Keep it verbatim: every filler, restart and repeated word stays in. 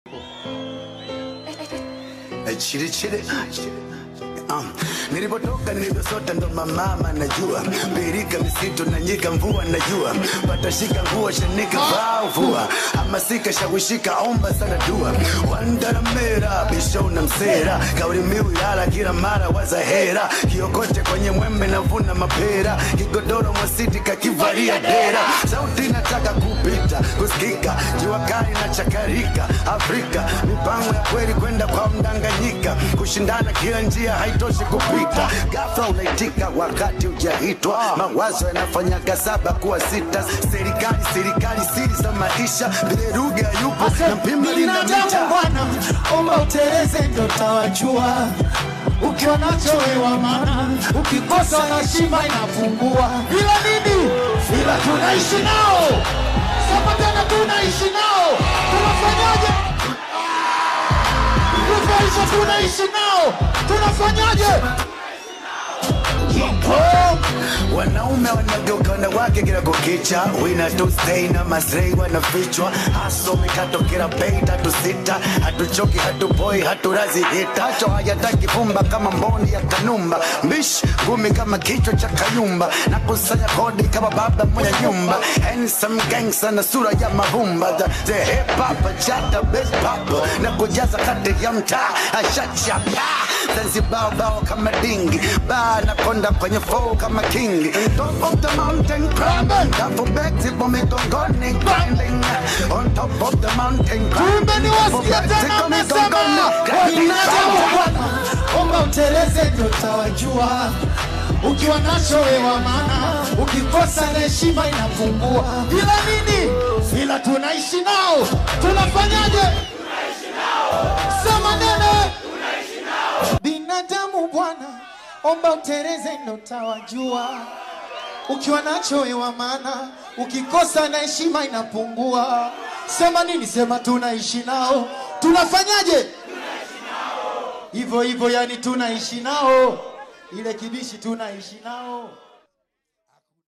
Chili chili. Uh, nilipotoka nilivyosota ndo mama najua. Birika misitu na nyika mvua najua. Patashika nguo shanika vaa vua. Hamasika shawishika omba sana dua. Wandara mera bisho na msera. Kauli miu yala kila mara wazahera. Kiokote kwenye mwembe na vuna mapera. Kigodoro mwasiti kakivaria dera. Sauti nataka kupita kusikika. Jua kali na chakarika Afrika. Mipango ya kweli kwenda kwa mdanganyika. Kushindana kila njia haitoshi kupita. Ghafla unaitika wakati hujahitwa. Mawazo yanafanyaga saba kuwa sita. Serikali serikali siri za maisha. Vile ruga yupo na mpimba lina mita. Bwana omba uteleze ndo tawajua. Ukiwa nacho wewa mana. Ukikosa na shima inafungua. Bila nini? Bila tunaishi nao. Sapa tena tunaishi nao. Tunafanyaje? Tunaisha tunaishi nao. Tunafanyaje? Oh, wanaume wanageuka wanawake kila kukicha. Wina to stay na masrei wanafichwa. Haso mikato kila pei tatu sita. Hatuchoki hatupoi haturazi hita. Hacho hayataki fumba kama mboni ya kanumba. Mbish gumi kama kichwa cha kayumba. Na kusanya kodi kama baba mwenye nyumba. Handsome gangsta na sura ya mavumba. The, the hip hop chata best pop. Na kujaza kati ya mtaa. Ashacha pa Zanzibar bao kama dingi. Ba na konda kwenye flow kama king. Top of the mountain climbing. Dafu beti bomitongoni grinding. On top of the mountain climbing. Kumbeni wasikia tena mesema. Binadamu bwana omba uteleze ndo tawajua. Ukiwa nacho wewa mana. Ukikosa na heshima inafungua. Bila nini? Bila tunaishi nao. Tunafanyaje? Tunaishi nao. Sema nene. Tunaishi nao. Binadamu bwana omba uteleze ndo tawajua. Ukiwa nacho wewa mana. Ukikosa na heshima inapungua. Sema nini? Sema tunaishi nao. Tunafanyaje? Tunaishi nao. Hivyo hivyo yani tunaishi nao. Ile kibishi tunaishi nao.